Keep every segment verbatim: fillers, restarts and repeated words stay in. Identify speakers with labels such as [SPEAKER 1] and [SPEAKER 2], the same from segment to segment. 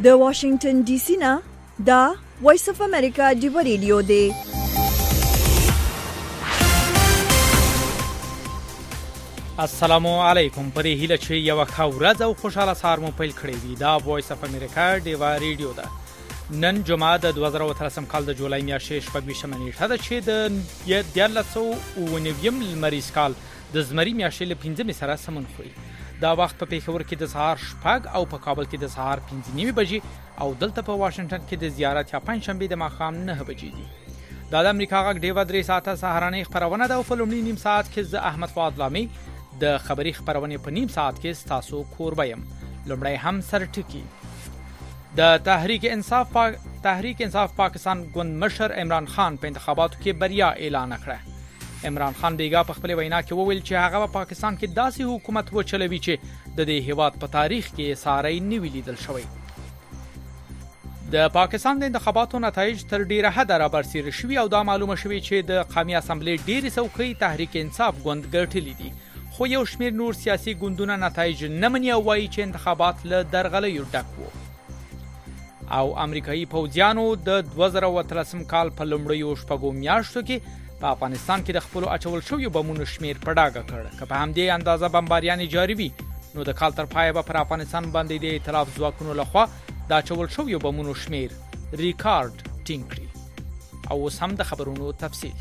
[SPEAKER 1] د واشنگټن ډي سي نه دا وایس اف امریکا دی ریډیو دی.
[SPEAKER 2] السلام علیکم. پرې هیله چې یو ښه ورځ او خوشاله سهار مو پیل کړی وي. دا وایس اف امریکا دی ریډیو ده. نن جمعه د دوه زره اتلسم کال د جولای میاشتې شپږویشتمه نیټه ده چې د دیارلس سوه اووه نوي لمریز کال د زمري میاشتې له پنځمې سره سمون خوري. دا وخت په پېښور کې د سهار شپږ او په کابل کې د سهار پنځه نیمې بجې او دلته په واشنگټن کې د زیارت یا پنځشنبې د ماښام نهه بجې دي. دا د امریکا غږ ډیو درې ساعته سهارنۍ خبرونه ده او په لومړي نیم ساعت کې زه احمد فؤاد لامي د خبري خبرونه په نیم ساعت کې تاسو کوربه يم. لومړی هم سرټکی. د تحریک انصاف پا... تحریک انصاف پاکستان ګوند مشر عمران خان په انتخاباتو کې بریا اعلان کړه. عمران خان بیګا په خپل وینا کې وویل چې هغه په پاکستان کې داسې حکومت وچلوي چې د دې هیواد په تاریخ کې ساری نیوی لیدل شوی. د پاکستان د انتخاباتو نتایج تر ډیره حد را برسېره شوي او دا معلومه شوي چې د قومي اسمبلی ډېری څوکۍ تحریک انصاف ګوند ګټلې دي. خو یو شمېر نور سیاسي ګوندونه نتایج نه مني او وایي چې انتخابات له درغلیو ډک وو. او امریکایي پوځیانو د دوه زره اتلسم کال په لومړیو شپږو میاشتو کې په افغانستان کې د خپل اچول شویو بمونو شمیر په ډاګه کړ. که په همدې اندازه بمباریان جاری وي نو د کال تر پایه به پر افغانستان باندې د ائتلاف ځواکونو لخوا د اچول شویو بمونو شمیر ریکارډ ټینګ کړي. او اوس هم د خبرونو تفصیل.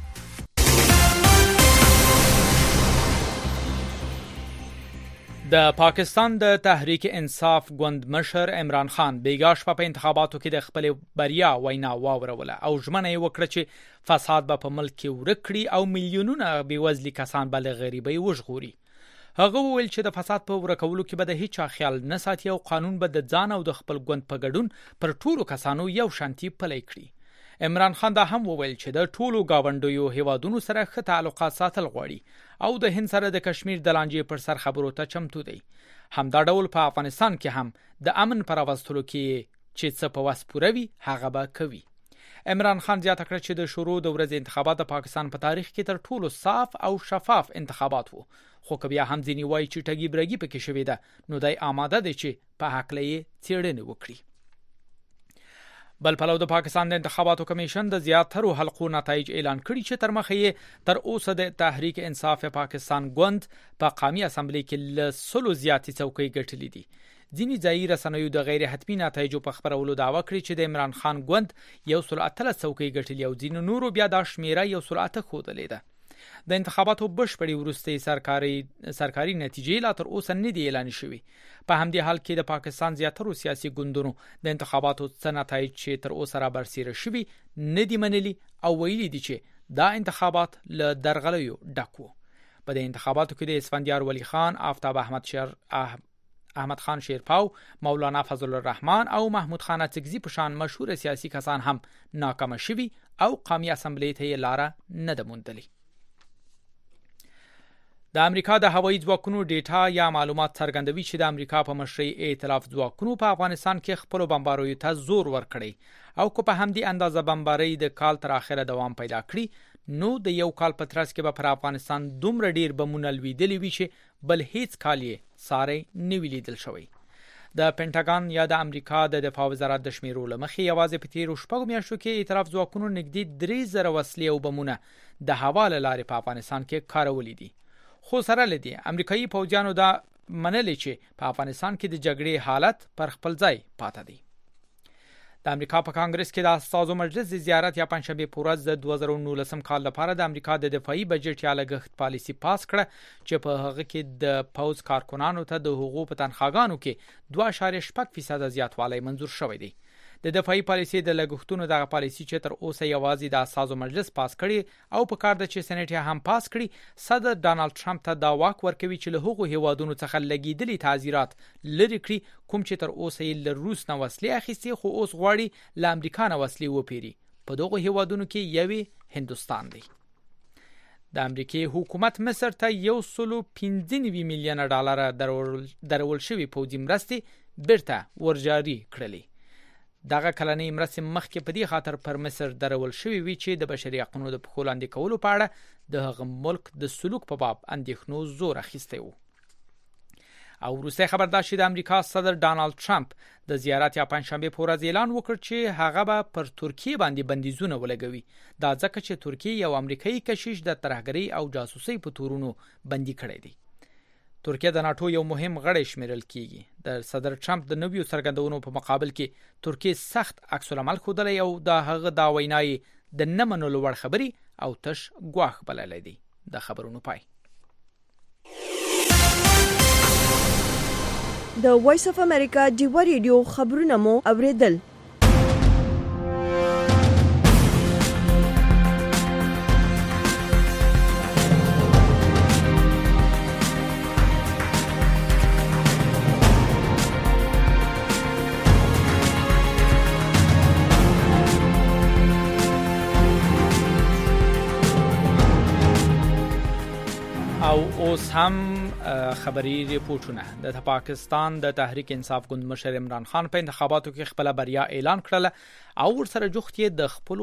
[SPEAKER 2] د پاکستان د تحریک انصاف ګوند مشر عمران خان بیګا شپه په انتخاباتو کې د خپل بریا وینا واوروله او ژمنه یې وکړه چې فساد به په ملک کې ورک کړي او میلیونونه بېوزلي کسان به له غریبۍ وژغوري. هغه وویل چې د فساد په ورکولو کې به د هیچا خیال نه ساتي او قانون به د ځان او د خپل ګوند په ګډون پر ټولو کسانو یو شانتي پلی کړي. عمران خان دا هم وویل چې د ټولو گاونډیو هیوادونو سره ښه تعلقات ساتل غواړي او د هند سره د کشمیر د لانجې پر سر خبرو ته چمتو دی. همدا ډول په افغانستان کې هم د امن پر راوستلو کې چې څه په وس پوره وي هغه به کوي. عمران خان زیاته کړه چې د شروع د ورځې انتخابات د پاکستان په تاریخ کې تر ټولو صاف او شفاف انتخابات وو. خو که بیا هم ځینې وایي چې ټګي برګي پکې شوې ده نو دی آماده دی چې په هکله یې څېړنې وکړي. بل پلو د پاکستان د انتخاباتو کمیشن د زیاترو حلقو نتایج اعلان کړي چې تر مخه یې تر اوسه د تحریک انصاف پاکستان ګوند په قومي اسمبلی کې له سلو زیاتې څوکۍ ګټلې دي. ځینې ځایي رسنیو د غیر حتمي نتایجو په خبرولو دعوا کړې چې د عمران خان ګوند یو سل اتلس څوکۍ ګټلې او ځینې نورو بیا دا شمیره یو سل اته ښودلې ده. د انتخاباتو بشپړې وروستۍ سرکاري سرکاري نتیجې لا تر اوسه نه دي اعلان شوي. په همدې حال کې د پاکستان زیاترو سیاسي ګوندونو د انتخاباتو څه نتایج چې تر اوسه را برسېره شوي نه دي منلي او ویلي دي چې دا انتخابات له درغلیو ډک وو. په دې انتخاباتو کې د اسفندیار ولی خان، آفتاب احمد شیر احمد خان شیرپاو، مولانا فضل الرحمن او محمود خان اڅکزي په شان مشهور سیاسي کسان هم ناکام شوي او قومي اسمبلی ته لاره نه ده موندلې. د امریکا د هوایي ځواکونو ډیټا یا معلومات څرګندوي چې د امریکا په مشرۍ ائتلاف ځواکونو په افغانستان کې خپل بمباریو ته زور ورکړي او که په همدې اندازه بمباری د کال تر اخره دوام پیدا کړي نو د یو کال په ترڅ کې به پر افغانستان دومره ډیر بمونه لویدلې وي چې بل هیڅ کال یې ساری نه وی لیدل شوی. د پینټاګان یا د امریکا د دفاع وزارت د شمیرو له مخې یوازې په تیرو شپږو میاشتو کې ائتلاف ځواکونو نږدې درې زره وسلې او بمونه د هوا له لارې په افغانستان کې کارولې دي. خو سره لدی امریکایي پوځیانو دا منلې چې په افغانستان کې د جګړې حالت پر خپل ځای پاتې دی. د امریکا په کانګرس کې د استازو مجلس د زیارت یا پنځشنبه په ورځ د دوه زره نولسم کال لپاره د امریکا د دفاعي بجټ یا لګښت پالیسي پاس کړه چې په هغه کې د پوز کارکونانو ته د حقوقو په تنخواګانو کې دوه اعشاریه شپږ فیصد زیاتوالی منظور شوی دی. د دفاعي پالیسي د لګښتونو دغه پالیسي چې تر اوسه یوازې د اساسو مجلس پاس کړي او په کار د چې سېنات هم پاس کړي، صدر ډانلډ ټرمپ ته دا واک ورکوي چې له هغو هیوادونو څخه لګیدلي تعزیرات لري کړي کوم چې تر اوسه یې له روس نه وسلې اخیستي خو اوس غواړي له امریکا نه وسلې وپیري. په دغه هیوادونو کې یوې هندستان دی. د امریکای حکومت مصر ته یو سلو پنځه نوي میلیونه ډالر درول شوی پوځي مرستې بیرته ورجاري کړلې. دغه کلنۍ مرستې مخکې په دې خاطر پر مصر درول شوی وی چې د بشري حقوقو د پخو لاندې کولو په اړه د هغه ملک د سلوک په باب اندېښنو زور اخیستی و. او وروسته خبر دا چې د امریکا صدر ډانالد ټرمپ د زیارت یا پنځشنبه په ورځ اعلان وکړ چې هغه به پر ترکیه باندې بندیزونه ولګوي. دا ځکه چې ترکیه یو امریکایي کشیش د ترهګرۍ او جاسوسۍ په تورونو بندي کړی دی. ترکیه د ناتو یو مهم غړی شمیرل کیږي. د صدر ټرمپ د نویو څرګندونو په مقابل کې ترکیه سخت عکس العمل ښودلی او د هغه دا وینای د نه منلو وړ خبري او تش ګواښ بللی دی. د خبرونو پای.
[SPEAKER 1] د وایس اف امریکا ډیو ریډیو خبرونه مو اوریدل.
[SPEAKER 2] او اوس هم خبري ریپورتونه. د پاکستان د تحریک انصاف ګوند مشر عمران خان په انتخاباتو کې خپل بریا اعلان کړله او ورسره جوخت یې د خپل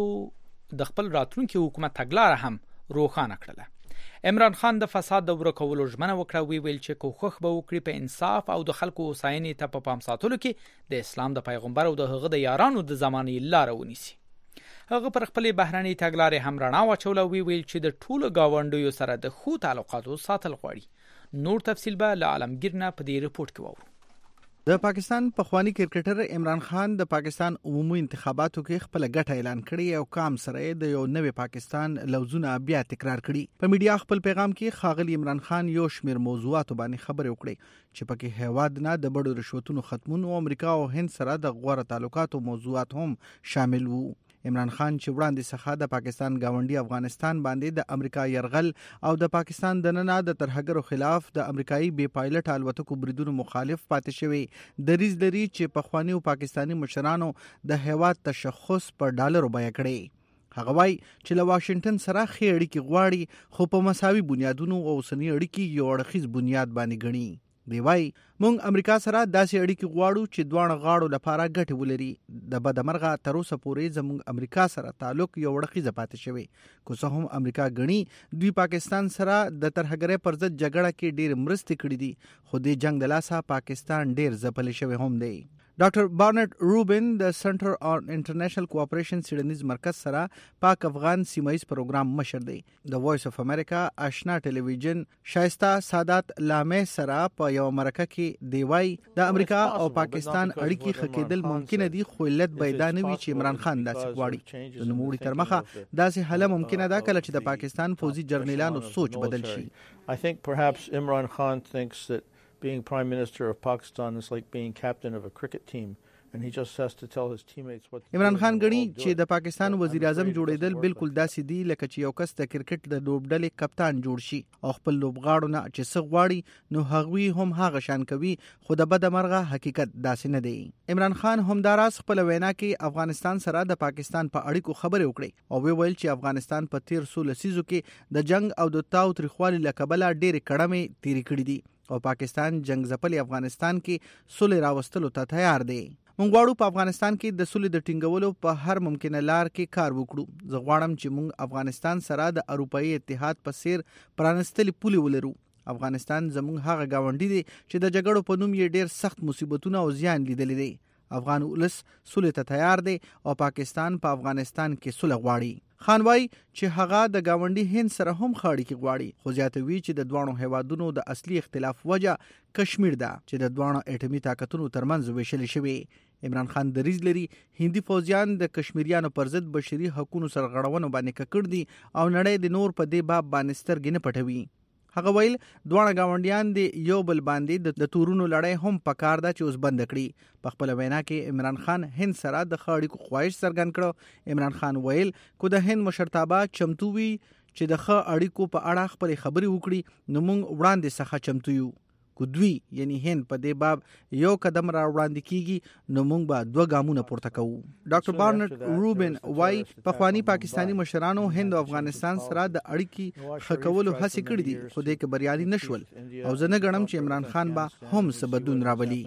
[SPEAKER 2] د خپل راتلونکي حکومت تګلارې هم روښانه کړله. عمران خان د فساد د ورکولو ژمنه وکړه، وی ویل چې کوښښ به وکړي په انصاف او د خلکو هوساینې ته په پام ساتلو کې د اسلام د پیغمبر او د هغه د یارانو د زمانې لار ونیسي. هغه پر خپل بهرنی تګلارې هم رڼا واچوله، وی ویل چې د ټولو گاونډیو سره د ښو تعلقاتو ساتل غواړي. نور تفصیل به له عالمگیر نه په دې ریپورت کې وورو.
[SPEAKER 3] د پاکستان پخوانی کرکټر عمران خان د پاکستان عمومي انتخاباتو کې خپل ګټه اعلان کړی او کام سره د یو نوې پاکستان لوزونه بیا تکرار کړي. په میډیا خپل پیغام کې خاغلی عمران خان یو شمیر موضوعات باندې خبرې وکړي چې پکې هیواد نه د بډو رشوتونو ختمون او امریکا او هند سره د غوړه تعلقاتو موضوعات هم شامل وو. عمران خان چې وړاندې څخه د پاکستان گاونډي افغانستان باندې د امریکا يرغل او د پاکستان د نننه د ترهګرو خلاف د امریکایي بي پایلټ الوتکو بریدونو مخالف پاتې شوی. دریز لري چې په خواني او پاکستانی مشرانو د هیواد تشخص پر ډالرو بیه کړي. هغه وایي چې له واشنگټن سره خې اړیکې غواړي خو په مساوي بنیادونو او سنی اړیکې یو اړخیز بنیاد باندې ګڼي. دی وای مونږ امریکا سره داسې اړیکې غواړو چې دوه غاړو لپاره ګټه ولري. د بدمرغه تر اوسه پورې زموږ امریکا سره تعلق یو وړخیزه پاتې شوی. کو څه هم امریکا غني دوی پاکستان سره د ترهګرۍ پر ضد جګړه کې ډېر مرستې کړې دي، خو د جنگ د لاسه پاکستان ډېر ځپل شوی هم دی. ډاکټر بارنټ روبن د سنټر آن انټرنیشنل کوآپریشن سیډنیز مرکز سره پاک افغان سیمایي پروګرام مشر دی. د وایس اف امریکا آشنا ټلویزیون شایسته سادات لامه سره په یو مرکه کې دی وای د امریکا او پاکستان اړیکې خکېدل ممکن دي، خو علت پیدا نه وي چې عمران خان داسې غواړي. د نوموړي تر مخه داسې حل ممکن ده کله چې د پاکستان فوزي جرنیلانو سوچ بدل شي.
[SPEAKER 4] I think perhaps Imran Khan thinks that being Prime Minister of Pakistan is like being captain of a cricket team and he just has to tell his teammates what.
[SPEAKER 3] عمران خان غني چې د پاکستان وزیر اعظم جوړیدل بالکل داسې دی لکه چې یو کس د کرکټ د لوبډلې کپتان جوړ شي او خپل لوبغاړو نه چې څه غواړي نو هغوی هم هغه شان کوي، خو د بد مرغه حقیقت داسې نه دی. عمران خان هم داراز خپل وینا کې افغانستان سره د پاکستان په اړیکو خبرې وکړي او ویل چې افغانستان په تیر څو لسیزو کې د جنگ او د تاو تریخوالي لکبله ډېر کړمې تیری کړې دي او پاکستان جنگ ځپلي افغانستان کې صلح راوستلو ته تیار دی. مونږ غواړو په افغانستان کې د صلح د ټینګولو په هر ممکنه لار کې کار وکړو. زه غواړم چې مونږ افغانستان سره د اروپאי اتحاد په څیر پرانستلي پولې ولرو. افغانستان زموږ هغه گاونډي دی چې د جګړو په نوم یې ډېر سخت مصیبتونه او زیان لیدلي دي. افغان ولس صلح ته تیار دی او پاکستان په پاکستان کې صلح غواړي. خان وای چې هغه د گاونډي هند سره هم خاړي کې غواړي، خو زیاتوي چې د دوانو هیوادونو د اصلي اختلاف وجه کشمیر ده چې د دوانو اټومي طاقتونو ترمنځ ویشل شوی. عمران خان دریز لري هندي فوجیان د کشمیریانو پر ضد بشري حقوقو سرغړونو باندې ککړ دي او نړۍ د نور په دې باب باندې سترګې نه پټوي. هغه ویل دوه گاونډیان دی یو بل باندې د تورونو لړۍ هم پکار ده چې اوس بند کړي. په خپل وینا کې عمران خان هند سره د خاړې خواهش څرګند کړ. عمران خان ویل کو د هند مشرتابه چمتو وي چې د ښه اړیکو په اړه خپل خبرې وکړي نو موږ وړاندې څخه چمتو یو. کو دوی یعنی هند په دې باب یو قدم را وړاندې کیږي نو موږ به دوه ګامونه پورته کوو. ډاکټر بارنټ روبن وای په خواني پاکستانی مشرانو هند او افغانستان سره د اړیکې خکولو هڅه کړې دي، خو دې کې بریالي نشول او زه نه غنم چې عمران خان به هم سبدون راولي.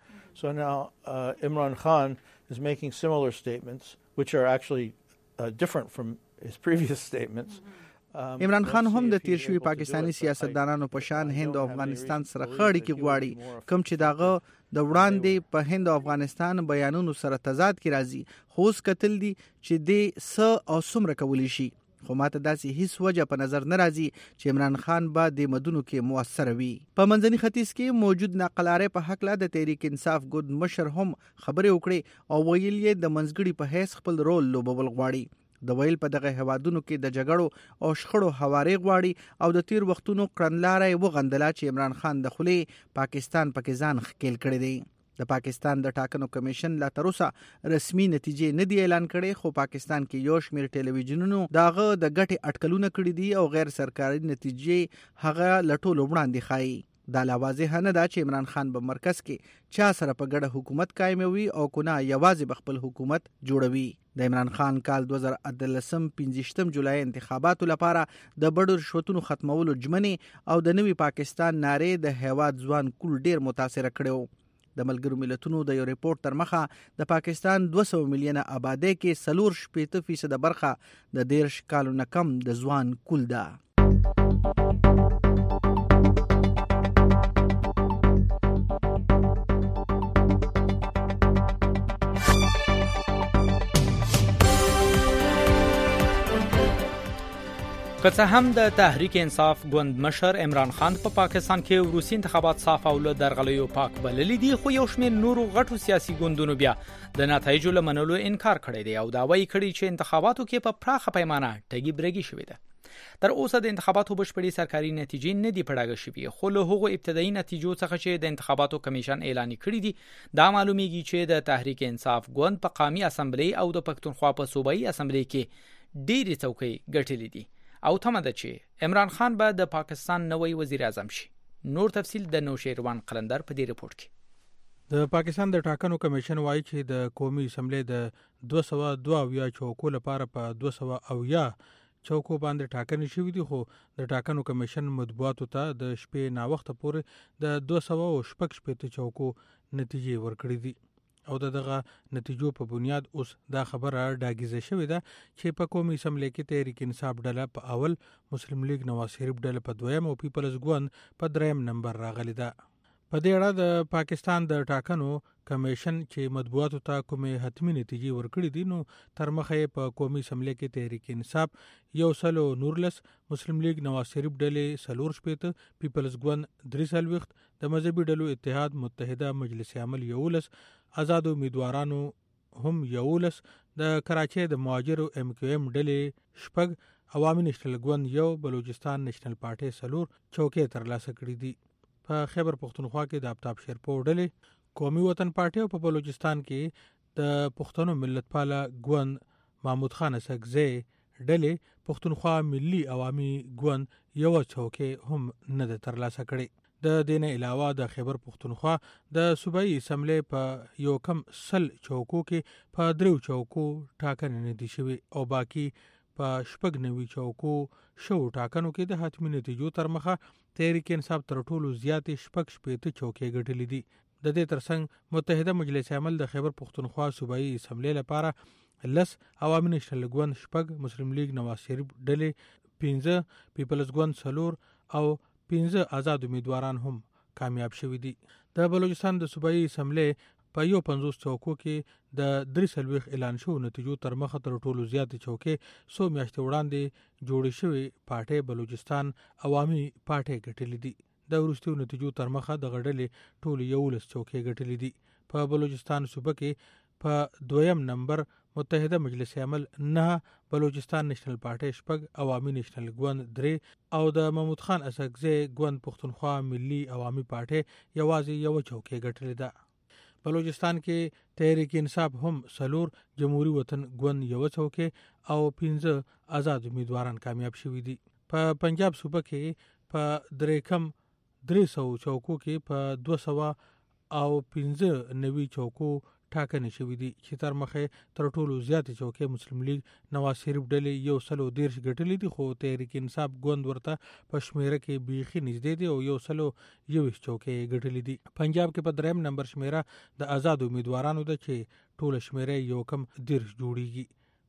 [SPEAKER 4] So now uh, Imran Khan is making similar statements which are actually uh, different from his previous statements.
[SPEAKER 3] عمران خان هم د تیر شوی پاکستانی سیاستدانانو په شان هند او افغانستان سره خړی کې غواړي کوم چې داغه د وړاندې په هند او افغانستان بیانونو سره تضاد کې راځي خو اوس کتل دي چې د س او سمره کولی شي خو ماته داسې هیڅ وجه په نظر نه راځي چې عمران خان به د مدونو کې موثر وي. په منځني ختیځ کې موجود ناقلاره په حق لا د تحریک انصاف ګوند مشر هم خبرې وکړي او ویل یې د منځګړي په حیث خپل رول لوبول غواړي. د ویل په دغه هوادونو کې د جګړو او شخړو حوارې غواړي او د تیر وختونو کړنلارې وغندله چې عمران خان د خولي پاکستان پکې ځان ښکیل کړی دی. د پاکستان د ټاکنو کمیشن لا تر اوسه رسمي نتیجې نه دی اعلان کړي خو پاکستان کې یو شمېر ټلویزیونونو داغه د ګټې اټکلونه کړي دي او غیر سرکاري نتیجې هغه لټول وړاندې ښایي. دا لا واضح نه ده چې عمران خان په مرکز کې چا سره په ګډه حکومت قائموي او کونه یوازې بخپل حکومت جوړوي. د عمران خان کال دوه زره اتلسم پنځشتم جولای انتخاباتو لپاره د بډو رشوتونو ختمولو ژمنې او د نوي پاکستان نارې د هیواد ځوان کول ډیر متاثر کړو. د ملګرو ملتونو د یو ریپورت تر مخه د پاکستان دوه سوه میلیونه آبادی کې سلور شپېته فیصد برخه د دیرش کالو نه کم د ځوان کول ده.
[SPEAKER 2] که څه هم د تحریک انصاف ګوند مشر عمران خان په پا پاکستان کې وروستي انتخابات صاف او له درغلیو پاک بللي دي خو یو شمېر نورو غټو سیاسي ګوندونو بیا د نتایجو له منلو انکار کړی دی او دعوی کړی چې انتخاباتو کې په پراخه پیمانه ټګي برګي شوې ده. تر اوسه د انتخاباتو بشپړي سرکاري نتیجې نه دي پړاګه شوې خو له هغو ابتدایي نتیجو څخه چې د انتخاباتو کمیشن اعلان کړی دي دا معلومیږي چې د تحریک انصاف ګوند په قومي اسمبلی او د پښتونخوا په صوبایي اسمبلی کې ډېری څوکۍ ګټلې دي او تمه ده چې عمران خان به د پاکستان نوی وزیر اعظم شي. نور تفصیل د نوشیروان قلندر په دې ریپورت کې.
[SPEAKER 5] د پاکستان د ټاکنو کمیشن وایي چې د قومي اسمبلی د دوه سوه دوه اویا چوکو لپاره په دوه سوه اویا چوکو باندې ټاکنې شوې دي خو د ټاکنو کمیشن مطبوعاتو ته د شپې ناوخته پورې د دوه سوه شپږ شپېته چوکو نتیجې ورکړې دي او دغه نتیجو په بنیاد اوس دا خبره ډاګیزه شوې ده چې په قومي اسمبلی کې تحریک انصاف ډله په اول، مسلم لیگ نواز شریف ډله په دویم او پیپلز ګوند په دریم نمبر راغلی ده. په دې اړه د پاکستان د ټاکنو کمیشن چې مطبوعاتو ته کومې حتمي نتیجې ورکړې دي نو تر مخه په قومي اسمبلی کې تحریک انصاف یو سلو نورلس، مسلم لیگ نواز شریف ډلې سلور شپېته، پیپلز ګوند درې څلوېښت، د مذهبي ډلو اتحاد متحده مجلس عمل یولس، آزاد امیدوارانو هم یولس، د کراچۍ د مهاجرو ایم کیو ایم ډلې شپږ، عوامي نېشنل ګوند یو، بلوچستان نېشنل پارټۍ سلور چوکۍ ترلاسه کړي دي. په خیبر پښتونخوا کې د آفتاب شیرپور ډلې، قومي وطن پارټۍ او په بلوچستان کې د پښتنو ملت پاله ګوند محمود خان اسحقزی ډلې پښتونخوا ملي عوامي ګوند یو چوکۍ هم نه ده ترلاسه کړې. د دې نه علاوه د خیبر پښتونخوا د صوبایي اسمبلی په یو کم سل چوکو کې په دریو چوکو ټاکنې نه دي شوې او باقي په شپږ نوي چوکو شو ټاکنو کې د حتمي نتیجو تر مخه تحریک انصاف تر ټولو زیاتې شپږ شپېته چوکۍ ګټلې دي. د دې ترڅنګ متحده مجلس عمل د خیبر پښتونخوا صوبایي اسمبلی لپاره لس، عوامي نېشنل ګوند شپږ، مسلم لیگ نواز شریف ډلې پنځه، پیپلز ګوند څلور او پنځه آزاد امیدواران هم کامیاب شوي دي. د بلوچستان د صوبایي اسمبلی په یو پنځوس چوکو کې د درې څلوېښت اعلان شوو نتیجو تر مخه تر ټولو زیاتې چوکۍ څو میاشتې وړاندې جوړې شوې پارټۍ بلوچستان عوامي پارټۍ ګټلې دي. د وروستیو نتیجو تر مخه دغه ډلې ټولې یولس چوکۍ ګټلې دي. په بلوچستان صوبه کې په دویم نمبر متحده مجلس عمل نه، بلوچستان نېشنل پارټۍ شپږ، عوامي نېشنل ګوند درې او د محمود خان اسحقزی ګوند پښتونخوا ملي عوامي پارټۍ یوازې یوه چوکۍ ګټلې ده. بلوچستان کې تحریک انصاف هم سلور، جمهوری وطن ګوند یوه چوکۍ او پنځه آزاد امیدواران کامیاب شوي دي. په پنجاب صوبه کې په درې کم درې سوه چوکو کې په دوه سوه او پنځه نوي چوکو ټاکنې شوي دي چې تر مخه تر ټولو زیاتې چوکۍ مسلم لیگ نواز شریف ډلې یو سلو دیرش ګټلې دي خو تحریک انصاف ګوند ورته په شمیره کې بیخي نږدې دي او یو سلو یوویشت چوکۍ ګټلې دي. پنجاب کې په دریم نمبر شمیره د آزاد امیدوارانو ده چې ټوله شمیره یو کم دیرش جوړیږي.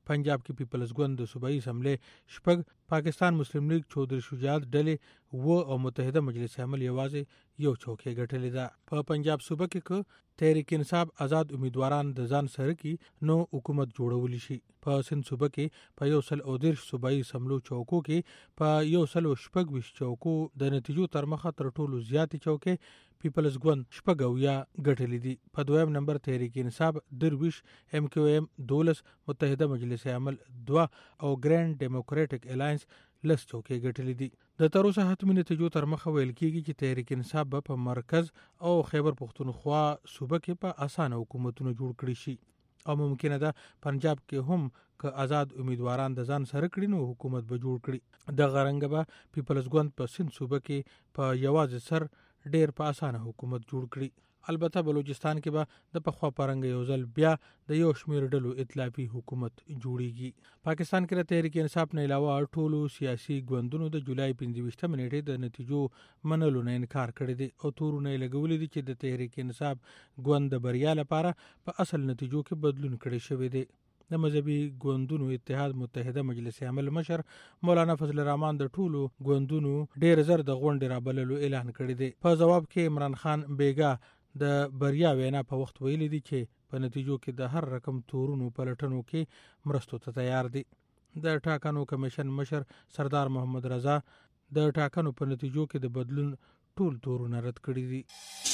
[SPEAKER 5] پنجاب کې پیپلز ګوند د صوبایي اسمبلی شپږ، پاکستان مسلم لیگ چودھری شجاعت ډلې و او متحده مجلس عمل یوازې یو چوکۍ ګټلې ده. په پنجاب صوبه کې که تحریک انصاف آزاد امیدواران د ځان سره کې نو حکومت جوړولی شي. په سند صوبه کې په یو سل او دېرش صوبایي اسمبلو چوکو کې په یو سل او شپږ ویشت چوکو د نتیجو تر مخه تر ټولو زیاتې چوکۍ پیپلز ګوند شپږ اویا ګټلې دي. په دویم نمبر تحریک انصاف درویش، ایم کیو ایم دولس، متحده مجلس عمل دوه او ګرینډ ډیموکراټک الاینس لس چوکۍ ګټلې دي. د تر اوسه حتمي نتیجو تر مخه ویل کېږي چې تحریک انصاف به په مرکز او خیبر پختونخوا صوبه کې په اسانه حکومتونه جوړ کړي شي او ممکنه ده پنجاب کې هم که آزاد امیدواران د ځان سره کړي نو حکومت به جوړ کړي. د غرنګ به پیپلز ګوند په سند صوبه کې په یوازې سر ډیر په اسانه حکومت جوړ کړي. البته بلوچستان کې به د پخوا پرنګ یو ځل بیا د یو شمیر ډلو ائتلافي حکومت جوړیږي. پاکستان کې د تحریک انصاف نه علاوه ټولو سیاسي ګوندونو د جولای پنځه ویشتمه نیټې د نتیجو منلو نه انکار کړی دی او تورونه یې لګولي دي چې د تحریک انصاف ګوند د بریا لپاره په اصل نتیجو کې بدلون کړی شوی دی. د مذهبي ګوندونو اتحاد متحده مجلس عمل مشر مولانا فضل الرحمن د ټولو ګوندونو ډیر زر د غونډې رابللو اعلان کړی دی. په جواب کې عمران خان بیګا د بریا وینا په وخت ویلي دي چې په نتیجو کې د هر رقم تورونو پلټنو کې مرستو ته تیار دي. د ټاکنو کمیشن مشر سردار محمد رضا د ټاکنو په نتیجو کې د بدلون ټول تورونه رد کړي دي.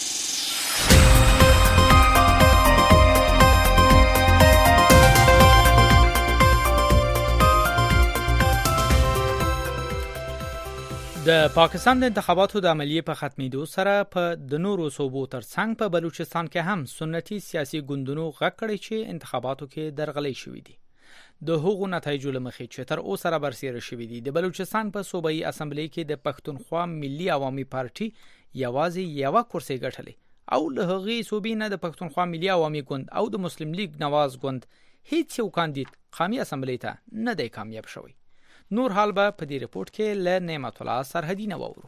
[SPEAKER 2] د پاکستان د انتخاباتو د عملیې په ختمېدو سره په د نورو صوبو ترڅنګ په بلوچستان کې هم سنتي سیاسي ګوندونو غږ کړی چې انتخاباتو کې درغلۍ شوې دي. د هغو نتایجو له مخې چې تر اوسه را برسېره شوې دي، د بلوچستان په صوبایي اسمبلی کې د پښتونخوا ملي عوامي پارټي یوازې یوه کرسۍ ګټلې او له هغې صوبې نه د پښتونخوا ملي عوامي ګوند او د مسلم لیگ نواز ګوند هیڅ یو کاندید قامي اسمبلی ته نه دی کامیاب شوی. نور حال به په دې رپورت کې له نعمت الله سرحدي نه وورو.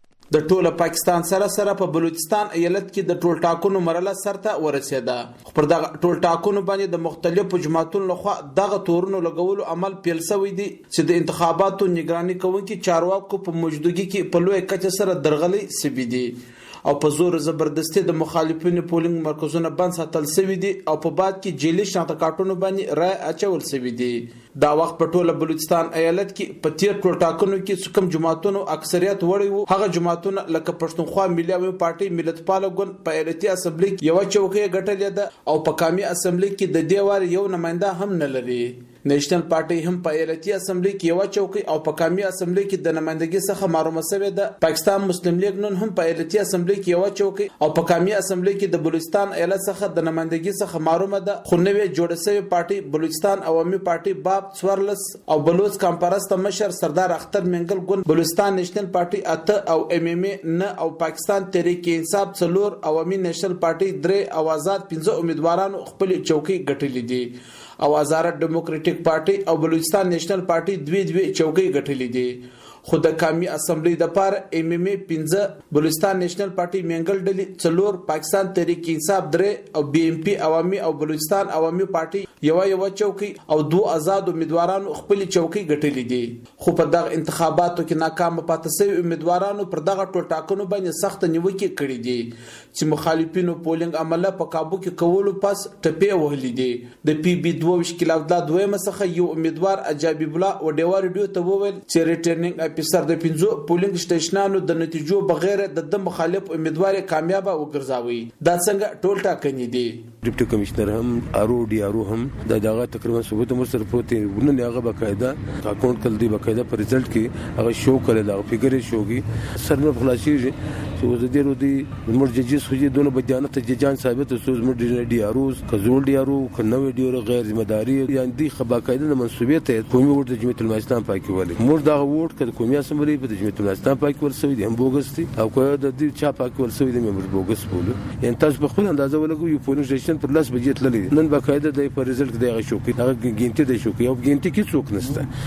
[SPEAKER 6] د ټوله پاکستان سره سره په بلوچستان ایالت کې د ټول ټاکنو مرحله سرته ورسېده. خو پر دغه ټول ټاکنو باندې د مختلفو جماعتونو لخوا دغه تورونو لګولو عمل پیل شوی دی چې د انتخاباتو نگراني کوونکي چارواکو په موجودګي کې په لوی کچه سره درغلي سوي دي او په زور زبردستي د مخالفینو پولینګ مرکزونه بند ساتل شوی دي او په بعد کې جیلی شناخته کارتونو باندې رای اچول شوی دي. دا وخت په ټوله بلوچستان ایالت کې په تیر ټول ټاکنو کې کوم جماعتونو اکثریت وړي وو، هغه جماعتونه لکه پښتونخوا ملي عوامي پارټي ملتپال ګوند په ایالتي اسمبلی کې یو چوکۍ ګټلې ده او په قومي اسمبلی کې د دې وار یو نماینده هم نه لري. نېشنل پارټي هم په ایالتي اسمبلی کې یو چوکۍ او په قومي اسمبلی کې د نمائندګۍ څخه محرومه شوې ده. پاکستان مسلم لیگ نن هم په ایالتي اسمبلی کې یو چوکۍ او په قومي اسمبلی کې د بلوچستان ایالت څخه د نمائندګۍ څخه محرومه ده. خو نوې جوړه شوې پارټي بلوچستان عوامي پارټي باب څوارلس او بلوچ کانفرنس مشر سردار اختر منګل ګوند بلوچستان نېشنل پارټي اته او ام ام نه او پاکستان تحریک انصاف څلور عوامي نېشنل پارټي درې او آزاد پنځه امیدوارانو خپل چوکۍ ګټلې دي او آزاد ډیموکراټک پارټي او بلوچستان نېشنل پارټي دوی دوی چوکۍ ګټلې دي. خو د قومي اسمبلی د پاره ام ام پنځه بلوچستان نېشنل پارټي منګل ډلې څلور پاکستان تحریک انصاف درې او بی ام پی عوامي او بلوچستان عوامي پارټي یو یو چوکۍ او دوه آزاد امیدوارانو خپل چوکۍ ګټلې دي. خو په دغه انتخاباتو کې ناکام پاتې شوي امیدوارانو پر دغه ټول ټاکنو باندې سخت نیوکې کړې دي چې مخالفینو پولینګ عمله په کابو کې کولو پاس ټپې وهلې دي. د پی بی دوه مشکلات د دویمه څخه یو امیدوار اجابی بلا او ډیوار ډیو ته وویل چې ریټرنینګ افیسر د پنځو پولینګ سټیشنانو د نتیجو بغیر د د مخالف امیدوار کامیاب وګرځاوي. دا څنګه ټول ټاکنې دي.
[SPEAKER 7] ډیپټي کمشنر هم ارو ډی ارو هم د دغه تقریبا ثبوت مر سره پروت ونه هغه بقاعده اکاونټ کړل دی بقاعده پر رزلټ کې هغه شو کړل دا فګر شوږي سرنه خلاصيږي چې وزه دی ورو دی مرججس خو دې دونه بدیانه ته جان ثابت سوز مر ډی اروز کزول ډی ارو کنوي ډی ارو غیر ذمہ داری یعنی دی خباقاعده منسوبیت کومي ورته جمعیت الاسلام پاکي ولي مر دا ووټ کړ کومي اسمبلی په جمعیت الاسلام پاکي ورسوي دي هم بوګس دي او کو د دې چا پاکي ورسوي دي ممبر بوګس بوله یعنی تاسو په خپل اندازه ولګو یو پولیس سټیشن پر لاس بجټ للی نن باقاعده د پر رزلټ دی شو کې هغه ګینټي دی شو کې او ګینټي کې څوک نشته.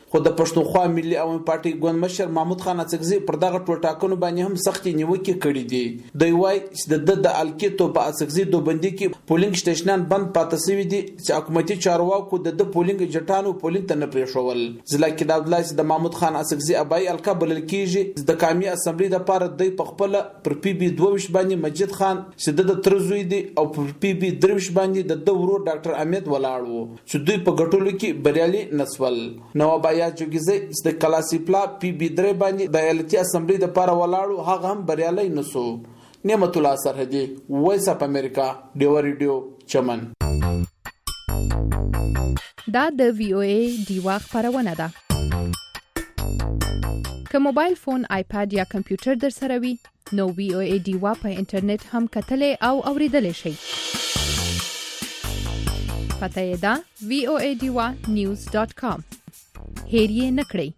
[SPEAKER 6] خو د پښتونخوا ملي عوامي پارټي ګوند مشر محمود خان اڅکزي پر دغه ټول ټاکنو باندې هم سختي نیوکې کړې دي. دوی وایي چې د د الکیتو په اڅکزي دوبندي کې پولینګ سټیشنان بند پاتې شوي دي چې حکومتي چارواکو د د پولینګ جټانو پولینګ ته نه پریښول. ضلع کې د عبدالله د محمود خان اڅکزي ابای الکا بلل کیږي د قومي اسمبلی د لپاره د خپل پر پی بي دوه باندې مجید خان چې د ترزوی دي او پر پی بي درویش باندې د دورو ډاکټر احمد ولاړو چې دوی په ګټلو کې بریالي نسول. نواب آیا جوګیزه د کلاسي پلا پی بي درې باندې د ایالتي اسمبلی د لپاره ولاړو هغه هم بریالي نسو. نعمت الله سرحدي وایس اپ امریکا ډیو ریډیو چمن.
[SPEAKER 8] دا د وی او ای دیوا خبرونه ده. که موبایل فون، آیپاد یا کمپیوټر در سره وي نو وی او ای دیوا په انټرنیټ هم کتلې او اوریدلې شئ. پته یې ده وی او ای دیوا نیوز ډاٹ کام. هیر یې نه کړئ.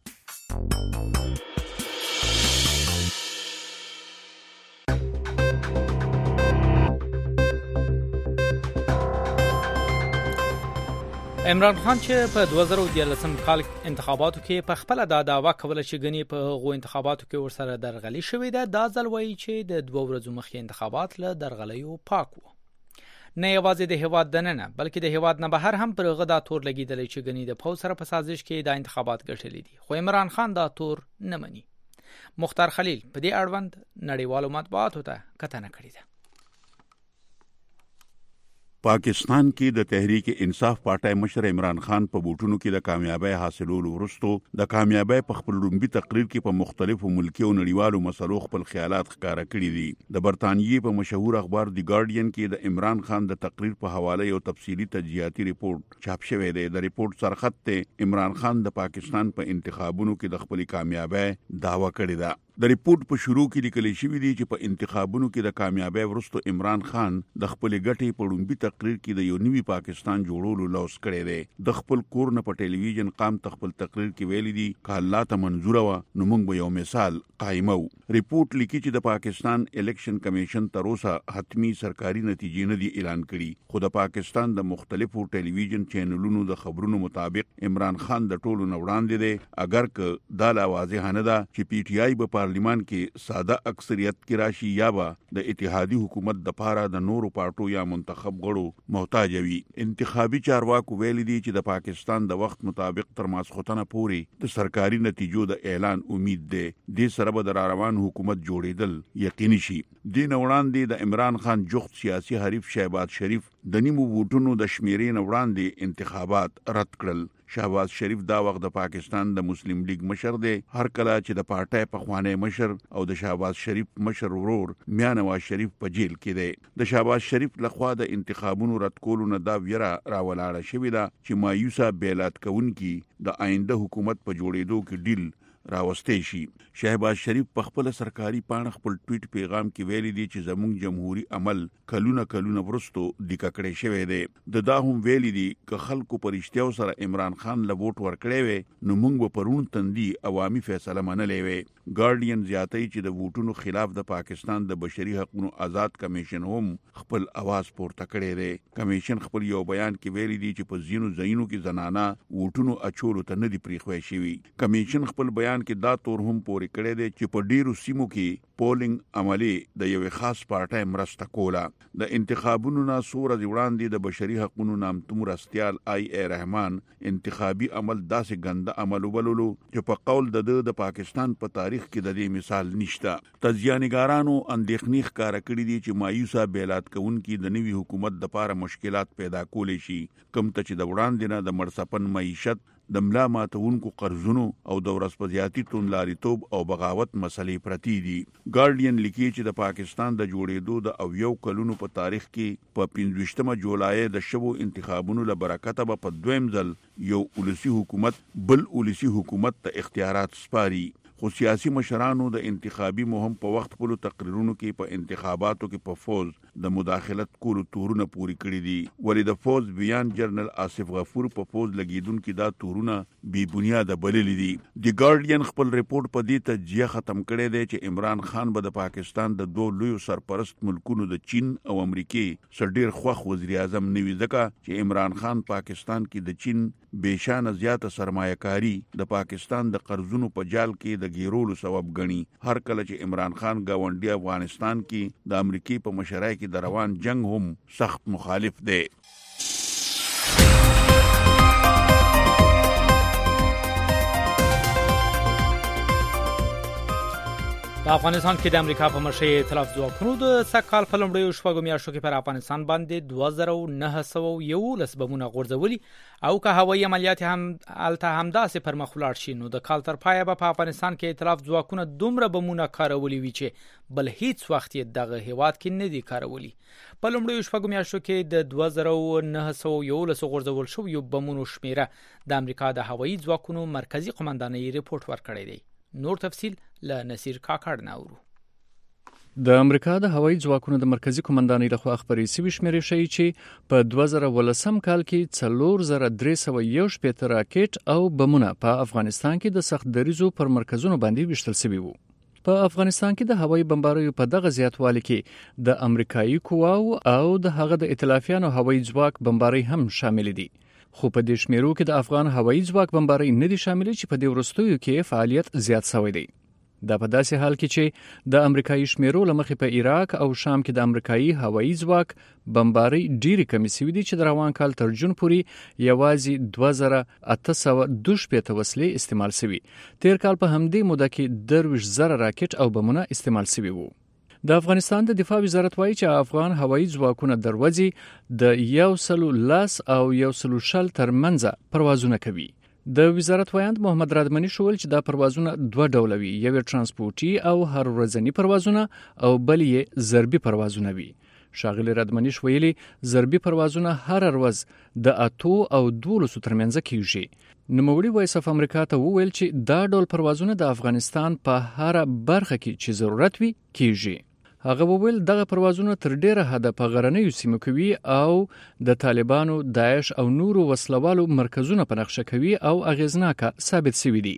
[SPEAKER 2] عمران خان چې په دوه زره دیارلسم کال انتخاباتو کې په خپل دا دعوا کوله چې غني په غو انتخاباتو کې ورسره درغلي شوې ده. دا ځل وایي چې د دوه ورځو مخکې انتخابات له درغلیو پاک وو. نه یوازې د هیواد دننه بلکې د هیواد نه بهر هم پر غدا تور لګیدل چې غني د پوز سره په سازش کې د انتخابات ګټلې دي. خو عمران خان دا تور نه مني. مختار خلیل په دې اړوند نړیوالو مطبوعاتو ته کتنه کړې ده.
[SPEAKER 9] پاکستان کې د تحریک انصاف پارټي مشر عمران خان په بوټونو کې د کامیابی حاصلولو وروسته د کامیابی په خپل لومبي تقریر کې په مختلفو ملکي او نړیوالو مسلو خپل خیالات ښکارا کړي دي. د برتانیې په مشهور اخبار دی ګارډین کې د عمران خان د تقریر په حواله یو تفصیلی تجزیاتي ریپورت چاپ شوی دی. د ریپورت سرخط ته عمران خان د پاکستان په انتخابونو کې د خپل کامیابی دعوا کړې ده. د ریپورت په شروع کې لیکل شوی دی چې په انتخابونو کې د کامیابی وروسته عمران خان د خپل ګټې په لومبي تقریر کې د یو نوي پاکستان جوړولو لوس کړی دی. د خپل کور نه په ټلویزیون قام خپل تقریر کې ویلي دي چې الله ته منظور و نو موږ به یو مثال قائمو. ریپورت لیکي چې د پاکستان الیکشن کمیشن تر اوسه حتمی سرکاري نتیجې نه دي اعلان کړي. خو د پاکستان د مختلفو ټلویزیون چینلونو د خبرونو مطابق عمران خان د ټولو نه وړاندې دی. اگر که دا لا واضح نه ده چې پی ټی آی په پارلیمان کې ساده اکثریت کې راشي یا به د اتحادی حکومت د پاره د نورو پارټو یا منتخب غړو محتاج وي. انتخابي چارواکو ویلي دي چې د پاکستان د وخت مطابق تر ماسختنه پورې د سرکاري نتیجو د اعلان امید ده. د سره به د روان حکومت جوړیدل یقیني شي. د وړاندې د عمران خان جوخت سیاسي حریف شهباز شریف د نیمو ووټونو د شمیرې وړاندې انتخابات رد کړل. شهباز شریف دا وخت د پاکستان د مسلم لیگ مشر دی. هر کله چې د پارټي په خوانې مشر او د شهباز شریف مشر ورور میا نواز شریف په جیل کې دی. د شهباز شریف لخوا د انتخابونو رد کولو نه دا ویره راولاړه شوې ده چې مایوسه بیلات کوونکی د آینده حکومت په جوړېدو کې ډیل راوستې شي. شهباز شریف په خپل سرکاري پاڼه خپل ټویټ پیغام کې ویلي دی چې زموږ جمهوریت عمل کلونه کلونه ورستو د ککړې شوی دی. د دا هم ویلي دی چې خلکو پرشتیاو سره عمران خان له ووټ ورکړې وي نو موږ به پرون تندي عوامي فیصله منلې وي. ګارډین زیاتوي چې د ووټونو خلاف د پاکستان د بشري حقوقو آزاد کمیشن هم خپل आवाज پورته کړی دی. کمیشن خپل یو بیان کې ویلي دی چې په ځینو ځایونو کې زنانه ووټونو اچولو ته نه دی پریښوي شوی. کمیشن خپل بیان کې دا تور هم پورې کړی دی چې په ډیرو سیمو کې پولینګ عملی د یو خاص پارټي مرسته کوله. د انتخابونو نه سور د وړاندې د بشري حقوقو نامتو مرستيال آی ای رحمان انتخابي عمل داسې ګنده عمل وبللو چې په قول د د پاکستان په تاریخ کې د دې مثال نشته. تجزیه‌نګارانو اندېښنې ښکاره کړې دي چې مایوسه بیلات کوونکي د نوي حکومت د لپاره مشکلات پیدا کولې شي. کوم ته چې د وړاندې نه د مرسپن معیشت د ملا ماتونکو قرضونو او د ورسپزیاتی تونلاریتوب او بغاوت مسلې پرتی دي. ګارډین لیکي چې د پاکستان د جوړېدو د او یو کلونو په تاریخ کې په پنځوستمه جولای د شوو انتخابونو له برکته په دویم ځل یو ولسی حکومت بل ولسی حکومت ته اختیارات سپاري. خو سیاسي مشرانو د انتخابي مهم په وخت په تقریرونو کې په انتخاباتو کې په فوز د مداخلت کولو تورونه پوری کړی دي ولې د فوز بیان جنرال آصف غفور په فوز لګیدونکو دا تورونه بی بنیاد بللي دي. دی ګارډین خپل ریپورت په دې تجزیه ختم کړی دی چې عمران خان به د پاکستان د دوه لوی سرپرست ملکونو د چین او امریکای سره ډیر خوښ وزیر اعظم نوي ځکه چې عمران خان پاکستان کې د چین بېشانه زیاته سرمایه‌کاري د پاکستان د قرضونو په جال کې د ګیرولو سبب ګڼي. هر کله چې عمران خان گاونډي افغانستان کې د امریکای په مشرۍ کې د روان جنگ هم سخت مخالف دی.
[SPEAKER 2] په افغانستان کې د امریکا په مشرۍ ائتلاف ځواکونو د سکهال په لومړیو شپږو میاشتو کې پر افغانستان باندې دوه زره نهه سوه یولس بمونه غورځولي او که هوایي عملیات هم الته همداسې پر مخ ولاړ شي نو د کال تر پایه به په افغانستان کې ائتلاف ځواکونه دومره بمونه کارولي وي چې بل هیڅ وخت یې دغه هیواد کې نه دي کارولي. په لومړیو شپږو میاشتو کې د دوه زره نهه سوه یولس غورځول شویو بمونو شمیره د امریکا د هوایي ځواکونو مرکزی قومندانۍ ریپورت ورکړی دی. نور تفصیل له نصیر کاکړ ناورو.
[SPEAKER 10] د امریکا د هوایي ځواکونو د مرکزی قومندانۍ لخوا خبرې شوې شمیرې ښیي چې په دوه زره ولسم کال کې څلور زره درې سوه یو شپېته راکټ او بمونه په افغانستان کې د سخت دریزو پر مرکزونو باندې ویشتل شوي وو. په افغانستان کې د هوایي بمباریو په دغه زیاتوالي کې د امریکایي قواو او د هغه د ائتلافیانو هوایي ځواک بمباری هم شامل دي. خو په دې شمیرو کې د افغان هوایي ځواک بمباری نه دي شامل چې په دې وروستیو کې فعالیت زیات شوی دی. دا په داسې حال کې چې د امریکایي شمیرو لمخې په عراق او شام کې د امریکایي هوایي ځواک بمباری ډیری کمی شوی دي چې د روان کال تر جون پورې یوازې دوه زره اته سوه دوه شپېته وسلې استعمال شوي. تیر کال په همدې موده کې درویشت زره راکټ او بمونه استعمال شوي وو. د افغانستان د دفاع وزارت وایي چې افغان هوایي ځواکونه دروازې د یو سلو لاس او یو سلو شل ترمنځ پروازونه کوي. د وزارت وایند محمد رادمنی شول چې دا پروازونه دوه ډوله وي، یو ترانسپورتي او هر ورځنی پروازونه او بل یې ضربي پروازونه وي. شاغلی رادمنی شویلی ضربي پروازونه هر ورځ د اتو او دولسو ترمنځ کیږي. نوموړي وایس اف امریکا ته وویل چې دا ډول پروازونه د افغانستان په هر برخه کې چې ضرورت وي کیږي. هغه وویل دغه پروازونه تر ډیره حده په غرنیو سیمو کوي او د طالبانو، داعش او نورو وسلوالو مرکزونه په نقشه کوي او اغیزناکه ثابت شوي دي.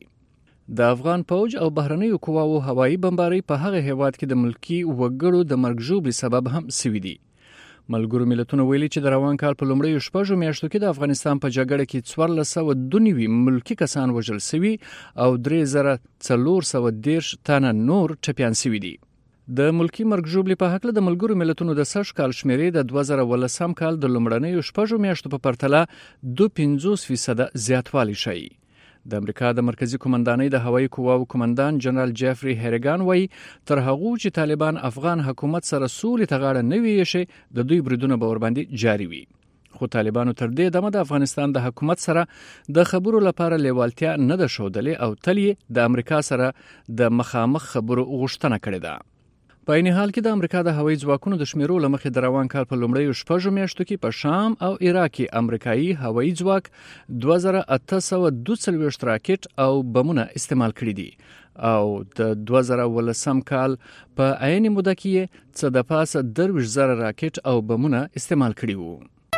[SPEAKER 10] د افغان پوج او بهرنیو قواو هوایي بمباری په هغه هیواد کې د ملکی وګړو د مرګ ژوبلې سبب هم شوي دي. ملګرو ملتونو ویلي چې د روان کال په لومړیو شپږو میاشتو کې د افغانستان په جګړه کې څوارلس سوه دوه نوي ملکي کسان وژل شوي او درې زره څلور سوه دېرش تنه نور ټپیان شوي دي. د ملکی مرګ ژوبلې په هکله د ملګرو ملتونو د سږ کال شمیرې د دوه زره ولسم کال د لومړنیو شپږو میاشتو په پرتله دوه پنځوس فیصده زیاتوالی ښیي. د امریکا د مرکزی قومندانۍ د هوایي قواو قومندان جنرال جیفري هریګان وایي تر هغه چې طالبان افغان حکومت سره سولې ته غاړه نه ویشي د دوی بریدونه به ورباندې جاري وي. خو طالبانو تر دې دمه د افغانستان د حکومت سره د خبرو لپاره لیوالتیا نه ده ښودلې او تل یې د امریکا سره د مخامخ خبرو غوښتنه کړې ده. په عین حال کې د امریکا د هوایي ځواکونو د شمیرو لمخې د روان کال په لومړیو شپږو میاشتو کې په شام او عراق کې امریکایي هوایي ځواک دوه زره اته سوه دوه څلوېښت راکټ او بمونه استعمال کړي دي او د دوه زره ولسم کال په عین موده کې څه د پاسه درویشت زره راکټ او بمونه استعمال کړي وو.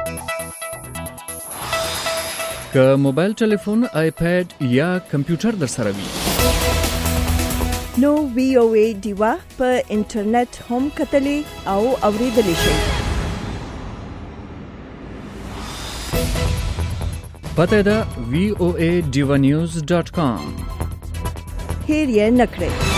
[SPEAKER 10] که موبایل ټلیفون، آیپاد یا کمپیوټر در سره وي
[SPEAKER 1] نو وی او ای دیوا په انټرنیټ هم کتلې او اوریدلې شئ.
[SPEAKER 10] پته ده وی او ای دیوا نیوز ډاٹ کام.
[SPEAKER 1] هیر یې نکړئ.